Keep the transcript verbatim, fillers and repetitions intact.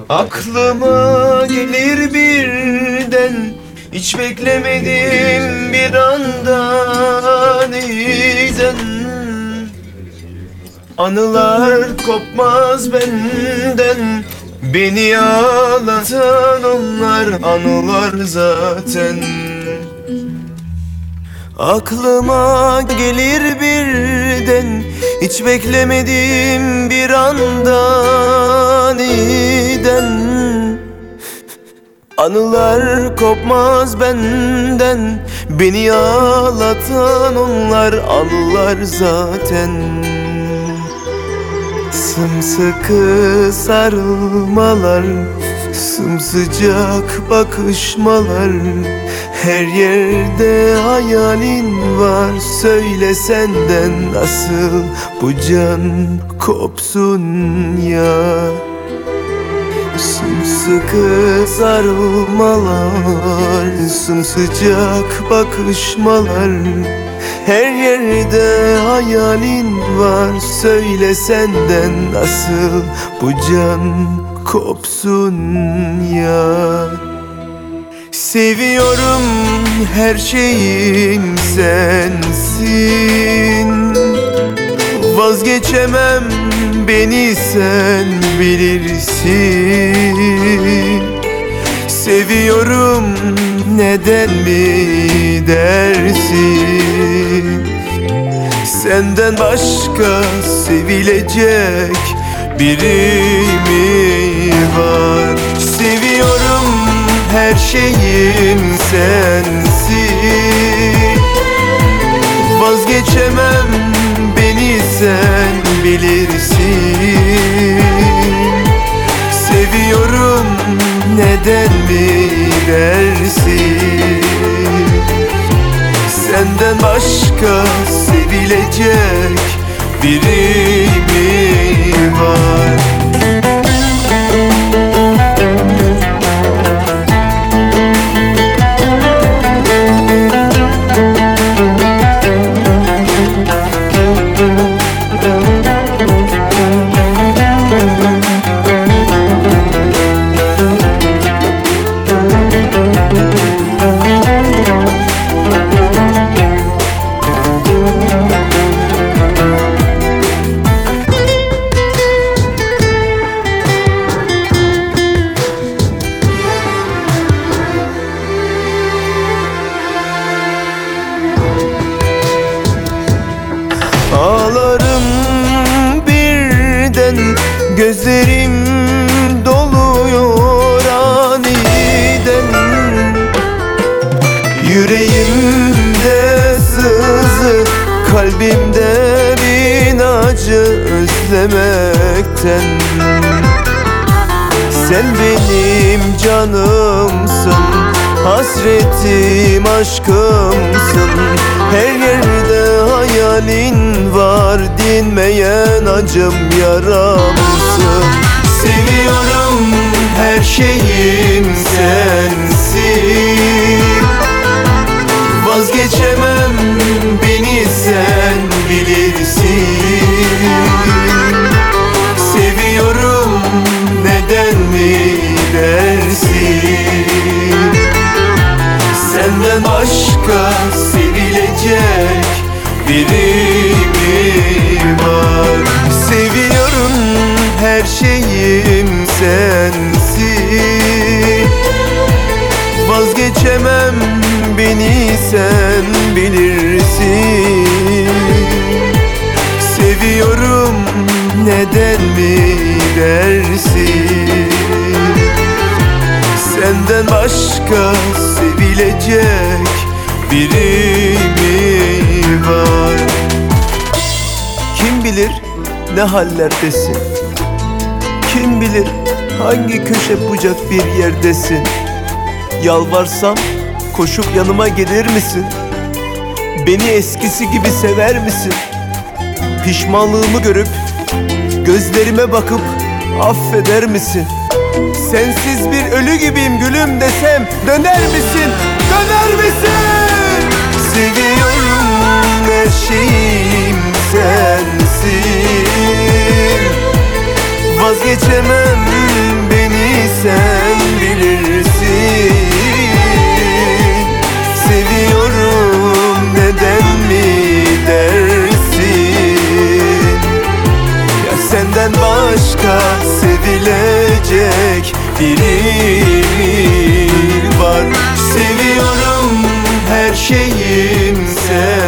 Aklıma gelir birden, hiç beklemedim bir anda aniden. Anılar kopmaz benden, beni ağlatan onlar anılar zaten. Aklıma gelir birden, hiç beklemedim bir anda aniden. Anılar kopmaz benden, beni ağlatan onlar anılar zaten. Sımsıkı sarılmalar, sımsıcak bakışmalar, her yerde hayalin var. Söyle senden nasıl bu can kopsun ya. Sımsıkı sarılmalar, sımsıcak bakışmalar, her yerde hayalin var. Söyle senden nasıl bu can kopsun ya. Seviyorum, her şeyim sensin. Vazgeçemem, beni sen bilirsin. Seviyorum, neden mi dersin? Senden başka sevilecek biri mi var? Seviyorum, her şeyim sensin. Vazgeçemem, beni sen bilirsin. Seviyorum, neden mi dersin? Senden başka sevilecek biri mi var? Ağlarım birden, gözlerim doluyor aniden. Yüreğimde sızı, kalbimde bin acı özlemekten. Sen benim canımsın, hasretim aşkımsın. Her yerde hayalin var, dinmeyen acım yaramsın. Seviyorum, her şeyim sensin. Vazgeçemem, beni sen bilirsin. Seviyorum, neden mi dersin? Senden başka sevilecek biri mi var? Seviyorum, her şeyim sensin. Vazgeçemem, beni sen bilirsin. Seviyorum, neden mi dersin? Senden başka sevilecek biri mi var? Kim bilir ne hallerdesin? Kim bilir hangi köşe bucak bir yerdesin? Yalvarsam koşup yanıma gelir misin? Beni eskisi gibi sever misin? Pişmanlığımı görüp gözlerime bakıp affeder misin? Sensiz bir ölü gibiyim gülüm desem döner misin? Döner misin? Seviyorum, her şeyim sensin. Vazgeçemem, beni biri mi var? Seviyorum her şeyim sen.